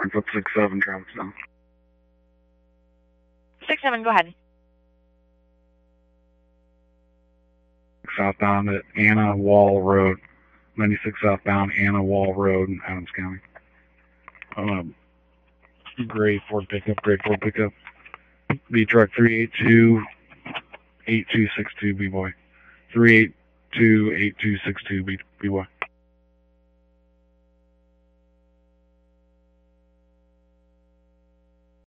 put 6-7 traffic down. 6-7, go ahead. Southbound at Anna Wall Road. 96 southbound Anna Wall Road in Adams County. Gray Ford pickup. B truck 382-8262 B-boy. 382-8262 B-boy.